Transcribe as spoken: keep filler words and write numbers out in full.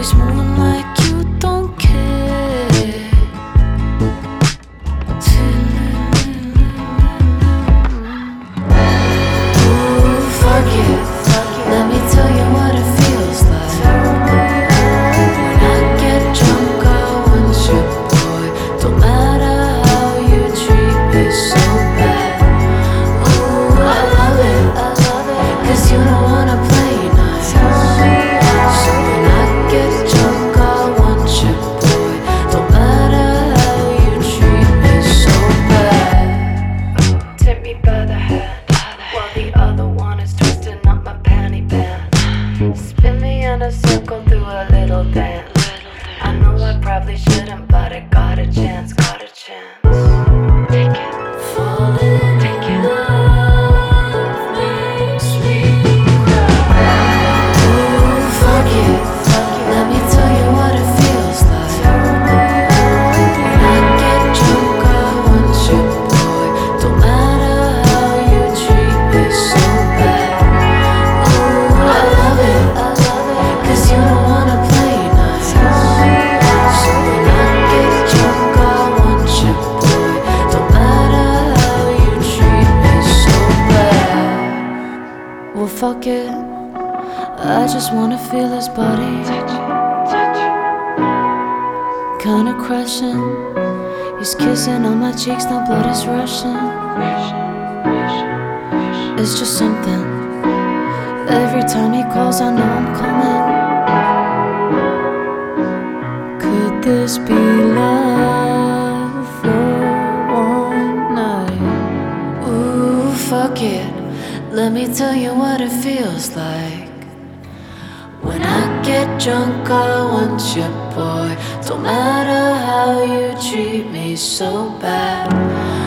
Always moving like you don't care. Ooh, fuck it. Let me tell you what it feels like. When I get drunk, I want you, boy. Don't matter how you treat me so bad. Ooh, I love it, cause you don't wanna play nice. So when I get drunk, I want you, boy. Don't matter how you treat me so bad. Take me by the hand, while the other one is twisting up my panty band. Spin me in a circle, do a little dance. I know I probably shouldn't, but I got a chance, got a chance. Take it. Falling in love makes me cry. Ooh, fuck it. Let me tell you what it feels like. When I get drunk, I want you, boy. Don't matter how you treat me so bad. Ooh, I love it, cause you don't wanna play nice. So when I get drunk, I want you, boy. Don't matter how you treat me so bad. Well, fuck it. I just wanna feel his body. Kinda crushing. He's kissing on my cheeks, now blood is rushing. It's just something. Every time he calls, I know I'm coming. Could this be love for one night? Ooh, fuck it. Let me tell you what it feels like. When I get drunk, I want you, boy. Don't matter how you treat me so bad.